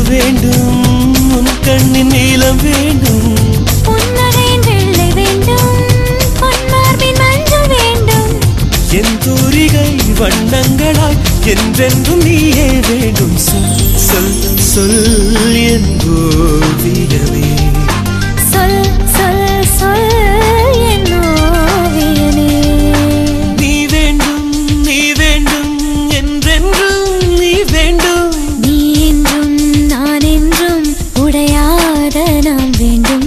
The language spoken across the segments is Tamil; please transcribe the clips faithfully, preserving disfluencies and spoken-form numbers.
வேண்டும் உன் கண்ணின் நீலம் வேண்டும் புன்னகையின் வெள்ளை வேண்டும் பொன்மார்பின் மஞ்சள் வேண்டும் என் தூரிகை வண்ணங்களாய் என்றென்றும் நீயே வேண்டும் சொல் சொல் சொல் என் ஓவியமே சொல் சொல் சொல் என் ஓவியனே நீ வேண்டும் நீ வேண்டும் என்றென்றும் நீ வேண்டும் நீ என்றும் நான் என்றும் உடையாத நாம் வேண்டும்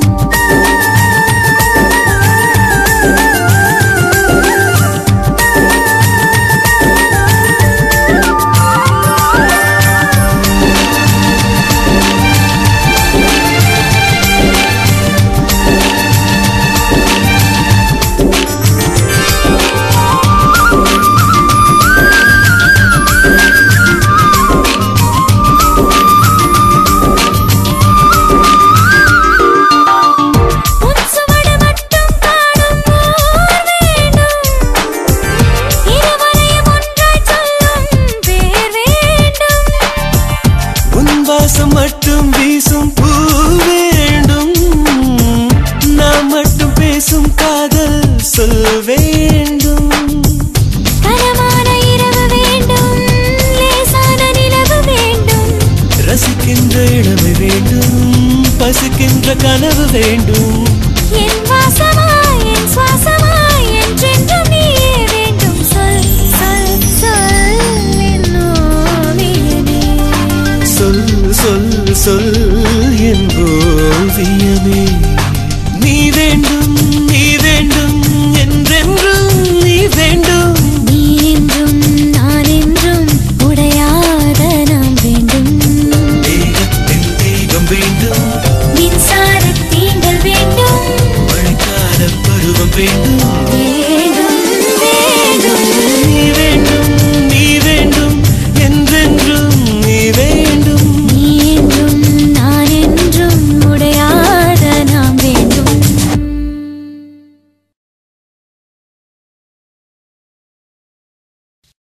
மட்டும் வீசும் பூ வேண்டும் நாம் மட்டும் பேசும் காதல் சொல் வேண்டும் கரமான இரவு வேண்டும் லேசான நிலவு வேண்டும் ரசிக்கின்ற இளமை வேண்டும் பசிக்கின்ற கனவு வேண்டும் என் வாசமாய் என் சுவாசமாய் என்றென்றும் நீயே வேண்டும் சொல் சொல் சொல் என் ஓவியனே சொல் சொல் சொல் என் ஓவியமே நீ வேண்டும் நீ வேண்டும் என்றென்றும் நீ வேண்டும் நீ என்றும் நான் என்றும் உடையாத நாம் வேண்டும் தேகத்தின் தேகம் வேண்டும் மின்சார தீண்டல் வேண்டும் மழைக்கால பருவம் வேண்டும்